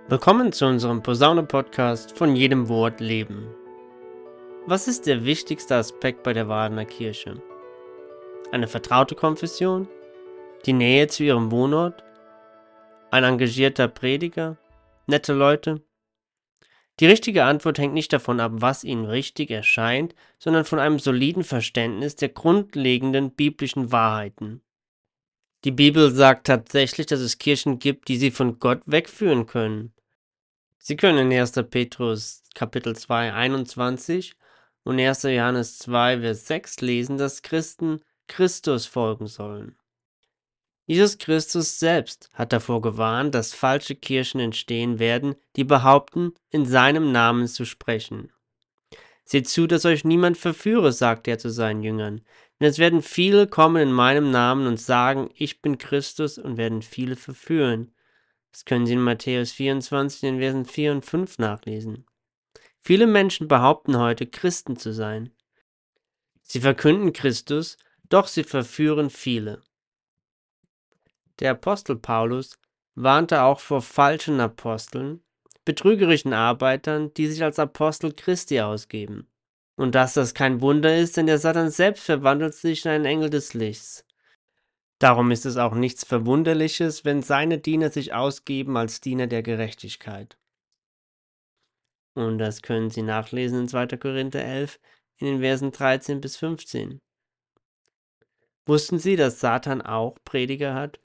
Willkommen zu unserem Posaune-Podcast von jedem Wort Leben. Was ist der wichtigste Aspekt bei der Wadener Kirche? Eine vertraute Konfession? Die Nähe zu ihrem Wohnort? Ein engagierter Prediger? Nette Leute? Die richtige Antwort hängt nicht davon ab, was ihnen richtig erscheint, sondern von einem soliden Verständnis der grundlegenden biblischen Wahrheiten. Die Bibel sagt tatsächlich, dass es Kirchen gibt, die sie von Gott wegführen können. Sie können in 1. Petrus Kapitel 2, 21 und 1. Johannes 2, Vers 6 lesen, dass Christen Christus folgen sollen. Jesus Christus selbst hat davor gewarnt, dass falsche Kirchen entstehen werden, die behaupten, in seinem Namen zu sprechen. Seht zu, dass euch niemand verführe, sagte er zu seinen Jüngern, denn es werden viele kommen in meinem Namen und sagen, ich bin Christus, und werden viele verführen. Das können Sie in Matthäus 24, in den Versen 4 und 5 nachlesen. Viele Menschen behaupten heute, Christen zu sein. Sie verkünden Christus, doch sie verführen viele. Der Apostel Paulus warnte auch vor falschen Aposteln, betrügerischen Arbeitern, die sich als Apostel Christi ausgeben. Und dass das kein Wunder ist, denn der Satan selbst verwandelt sich in einen Engel des Lichts. Darum ist es auch nichts Verwunderliches, wenn seine Diener sich ausgeben als Diener der Gerechtigkeit. Und das können Sie nachlesen in 2. Korinther 11 in den Versen 13 bis 15. Wussten Sie, dass Satan auch Prediger hat?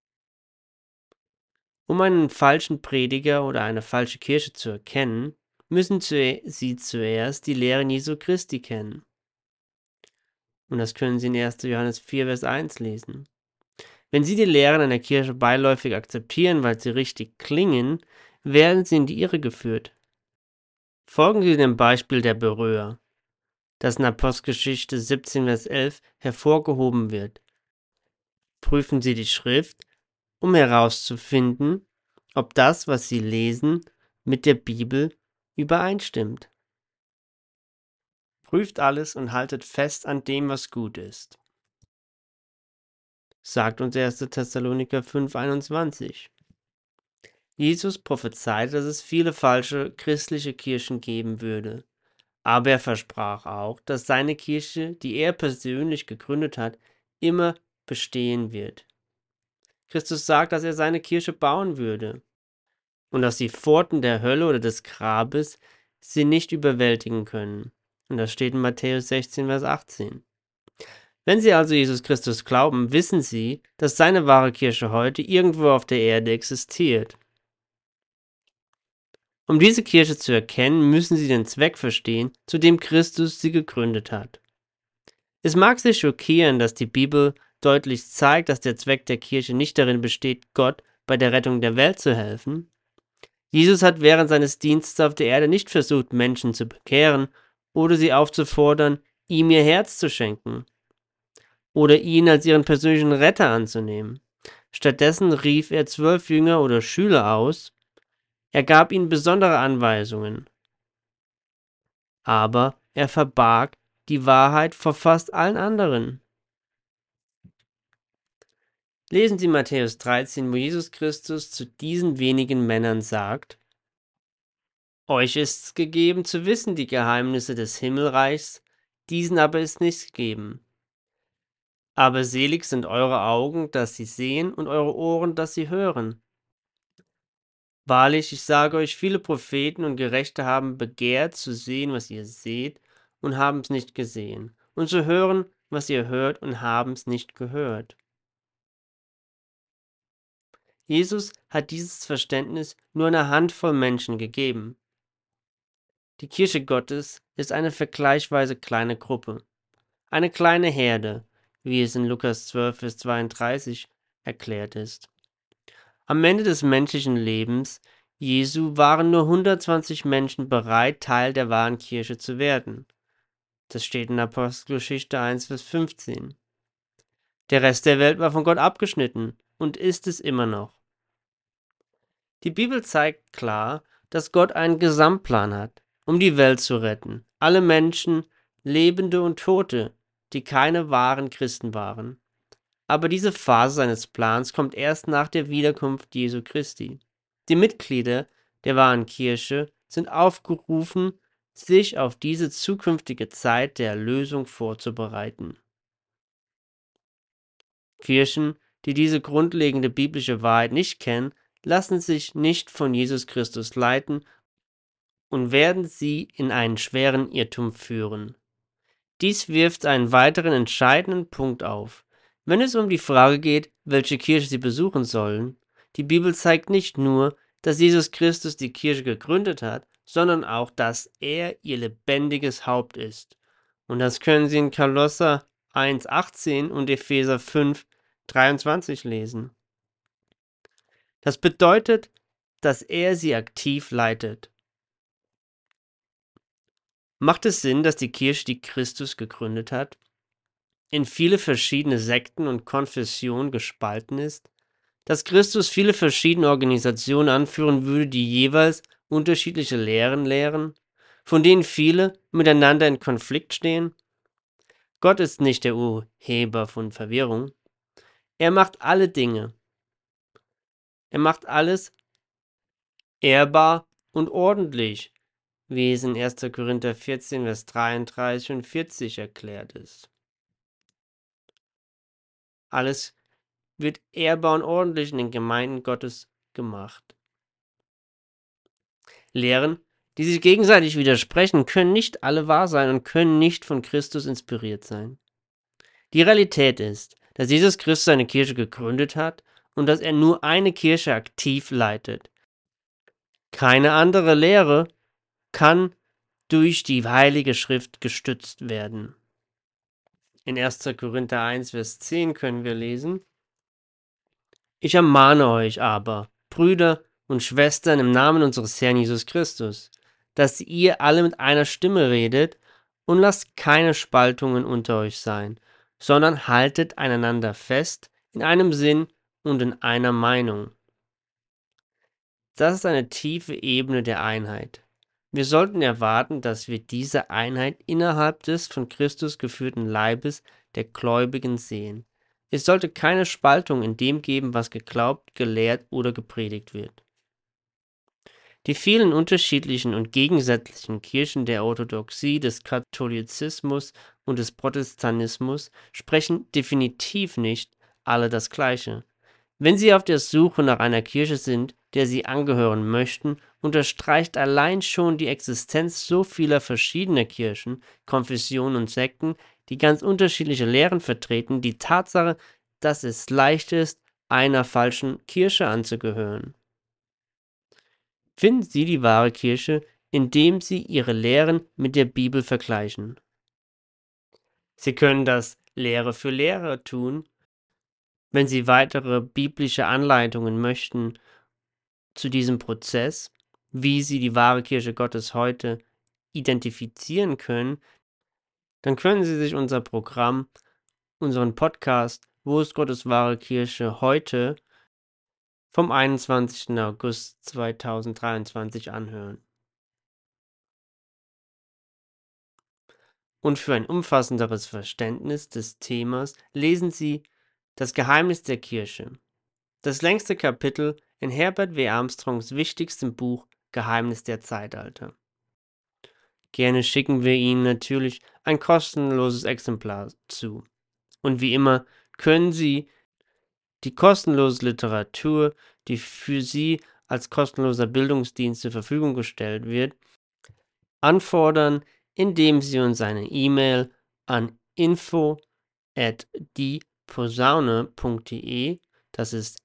Um einen falschen Prediger oder eine falsche Kirche zu erkennen, müssen Sie zuerst die Lehren Jesu Christi kennen. Und das können Sie in 1. Johannes 4, Vers 1 lesen. Wenn Sie die Lehren einer Kirche beiläufig akzeptieren, weil sie richtig klingen, werden Sie in die Irre geführt. Folgen Sie dem Beispiel der Beröer, das in Apostelgeschichte 17, Vers 11 hervorgehoben wird. Prüfen Sie die Schrift, um herauszufinden, ob das, was Sie lesen, mit der Bibel übereinstimmt. Prüft alles und haltet fest an dem, was gut ist. Sagt uns 1. Thessaloniker 5, 21. Jesus prophezeite, dass es viele falsche christliche Kirchen geben würde. Aber er versprach auch, dass seine Kirche, die er persönlich gegründet hat, immer bestehen wird. Christus sagt, dass er seine Kirche bauen würde und dass die Pforten der Hölle oder des Grabes sie nicht überwältigen können. Und das steht in Matthäus 16, Vers 18. Wenn Sie also Jesus Christus glauben, wissen Sie, dass seine wahre Kirche heute irgendwo auf der Erde existiert. Um diese Kirche zu erkennen, müssen Sie den Zweck verstehen, zu dem Christus sie gegründet hat. Es mag Sie schockieren, dass die Bibel deutlich zeigt, dass der Zweck der Kirche nicht darin besteht, Gott bei der Rettung der Welt zu helfen. Jesus hat während seines Dienstes auf der Erde nicht versucht, Menschen zu bekehren oder sie aufzufordern, ihm ihr Herz zu schenken oder ihn als ihren persönlichen Retter anzunehmen. Stattdessen rief er 12 Jünger oder Schüler aus. Er gab ihnen besondere Anweisungen. Aber er verbarg die Wahrheit vor fast allen anderen. Lesen Sie Matthäus 13, wo Jesus Christus zu diesen wenigen Männern sagt: Euch ist's gegeben zu wissen die Geheimnisse des Himmelreichs, diesen aber ist nicht gegeben. Aber selig sind eure Augen, dass sie sehen, und eure Ohren, dass sie hören. Wahrlich, ich sage euch, viele Propheten und Gerechte haben begehrt zu sehen, was ihr seht, und haben's nicht gesehen, und zu hören, was ihr hört, und haben's nicht gehört. Jesus hat dieses Verständnis nur einer Handvoll Menschen gegeben. Die Kirche Gottes ist eine vergleichsweise kleine Gruppe, eine kleine Herde, wie es in Lukas 12, Vers 32 erklärt ist. Am Ende des menschlichen Lebens Jesu waren nur 120 Menschen bereit, Teil der wahren Kirche zu werden. Das steht in Apostelgeschichte 1, Vers 15. Der Rest der Welt war von Gott abgeschnitten und ist es immer noch. Die Bibel zeigt klar, dass Gott einen Gesamtplan hat, um die Welt zu retten. Alle Menschen, Lebende und Tote, die keine wahren Christen waren. Aber diese Phase seines Plans kommt erst nach der Wiederkunft Jesu Christi. Die Mitglieder der wahren Kirche sind aufgerufen, sich auf diese zukünftige Zeit der Erlösung vorzubereiten. Kirchen, die diese grundlegende biblische Wahrheit nicht kennen, lassen sich nicht von Jesus Christus leiten und werden sie in einen schweren Irrtum führen. Dies wirft einen weiteren entscheidenden Punkt auf. Wenn es um die Frage geht, welche Kirche sie besuchen sollen, die Bibel zeigt nicht nur, dass Jesus Christus die Kirche gegründet hat, sondern auch, dass er ihr lebendiges Haupt ist. Und das können Sie in Kolosser 1,18 und Epheser 5,23 lesen. Das bedeutet, dass er sie aktiv leitet. Macht es Sinn, dass die Kirche, die Christus gegründet hat, in viele verschiedene Sekten und Konfessionen gespalten ist? Dass Christus viele verschiedene Organisationen anführen würde, die jeweils unterschiedliche Lehren lehren, von denen viele miteinander in Konflikt stehen? Gott ist nicht der Urheber von Verwirrung. Er macht alle Dinge. Er macht alles ehrbar und ordentlich, wie es in 1. Korinther 14, Vers 33 und 40 erklärt ist. Alles wird ehrbar und ordentlich in den Gemeinden Gottes gemacht. Lehren, die sich gegenseitig widersprechen, können nicht alle wahr sein und können nicht von Christus inspiriert sein. Die Realität ist, dass Jesus Christus seine Kirche gegründet hat und dass er nur eine Kirche aktiv leitet. Keine andere Lehre kann durch die Heilige Schrift gestützt werden. In 1. Korinther 1, Vers 10 können wir lesen: Ich ermahne euch aber, Brüder und Schwestern, im Namen unseres Herrn Jesus Christus, dass ihr alle mit einer Stimme redet und lasst keine Spaltungen unter euch sein, sondern haltet einander fest in einem Sinn und in einer Meinung. Das ist eine tiefe Ebene der Einheit. Wir sollten erwarten, dass wir diese Einheit innerhalb des von Christus geführten Leibes der Gläubigen sehen. Es sollte keine Spaltung in dem geben, was geglaubt, gelehrt oder gepredigt wird. Die vielen unterschiedlichen und gegensätzlichen Kirchen der Orthodoxie, des Katholizismus und des Protestantismus sprechen definitiv nicht alle das Gleiche. Wenn Sie auf der Suche nach einer Kirche sind, der Sie angehören möchten, unterstreicht allein schon die Existenz so vieler verschiedener Kirchen, Konfessionen und Sekten, die ganz unterschiedliche Lehren vertreten, die Tatsache, dass es leicht ist, einer falschen Kirche anzugehören. Finden Sie die wahre Kirche, indem Sie ihre Lehren mit der Bibel vergleichen. Sie können das Lehre für Lehre tun. Wenn Sie weitere biblische Anleitungen möchten zu diesem Prozess, wie Sie die wahre Kirche Gottes heute identifizieren können, dann können Sie sich unser Programm, unseren Podcast Wo ist Gottes wahre Kirche heute vom 21. August 2023 anhören. Und für ein umfassenderes Verständnis des Themas lesen Sie Das Geheimnis der Kirche, das längste Kapitel in Herbert W. Armstrongs wichtigstem Buch Geheimnis der Zeitalter. Gerne schicken wir Ihnen natürlich ein kostenloses Exemplar zu. Und wie immer können Sie die kostenlose Literatur, die für Sie als kostenloser Bildungsdienst zur Verfügung gestellt wird, anfordern, indem Sie uns eine E-Mail an info@dieposaune.de, das ist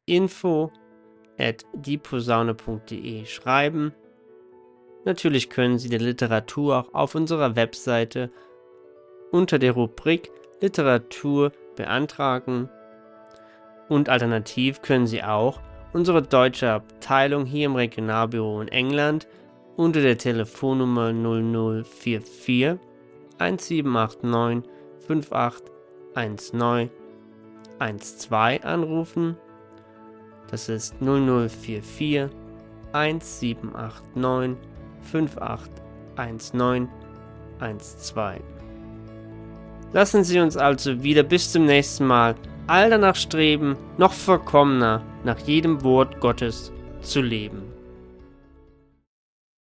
info@dieposaune.de schreiben. Natürlich können Sie die Literatur auch auf unserer Webseite unter der Rubrik Literatur beantragen. Und alternativ können Sie auch unsere deutsche Abteilung hier im Regionalbüro in England unter der Telefonnummer 0044 1789 5819 12 anrufen. Das ist 0044 1789 5819 12. Lassen Sie uns also wieder bis zum nächsten Mal all danach streben, noch vollkommener nach jedem Wort Gottes zu leben.